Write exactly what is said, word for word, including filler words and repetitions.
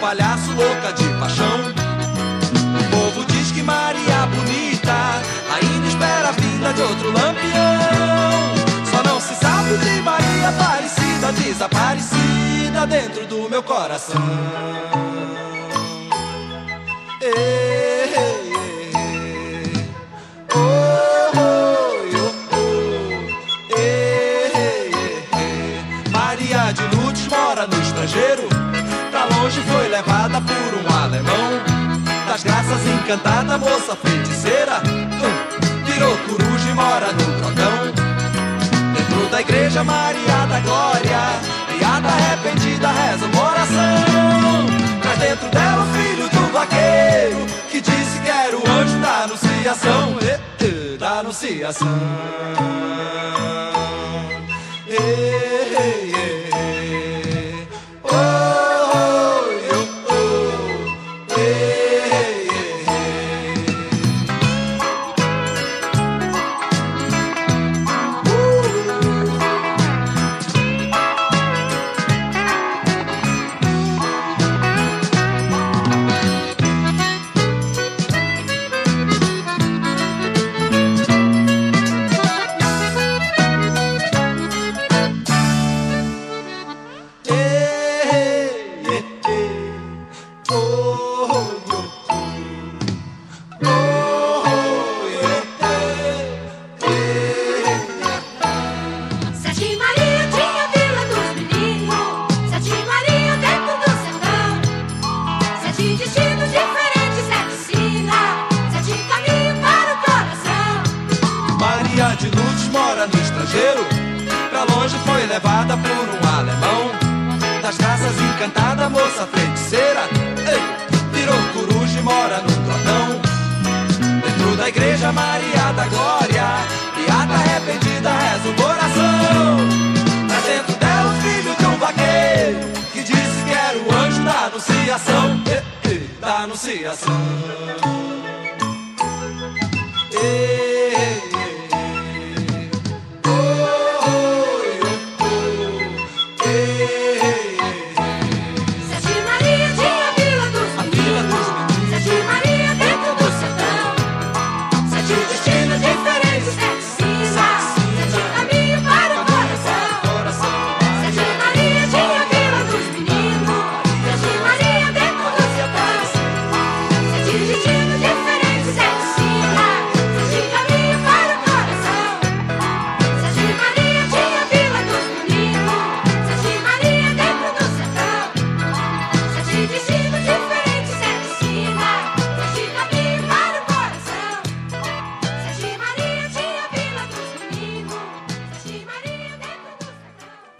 palhaço louca de paixão. O povo diz que Maria bonita ainda espera a vinda de outro lampião. Só não se sabe de Maria Aparecida, desaparecida dentro do meu coração. Ei, ei, ei. Oh, oh, oh, oh. Ei, ei, ei. Maria de Lourdes mora no estrangeiro, pra longe foi levada por um alemão. Das graças encantada, moça feiticeira, hum, virou coruja e mora no grotão. Dentro da igreja Maria da Glória, piada arrependida reza uma oração. Traz dentro dela o filho do vaqueiro, que disse que era o anjo da anunciação. Eh, eh, da anunciação. Eh, eh, eh. Oh, oh, oh, oh. Eh, eh, eh. Sete Maria tinha Vila dos Meninos, Sete Maria dentro do sertão. Sete destinos diferentes, sete sinas, sete caminhos para o coração. Maria de Lourdes mora no estrangeiro, pra longe foi levada por um alemão. Das graças encantada, moça feiticeira, ei, virou coruja e mora no grotão. Dentro da igreja Maria da Glória, piada arrependida reza o coração. Traz dentro dela o filho de um vaqueiro, que disse que era o anjo da anunciação. Eh, eh, da anunciação.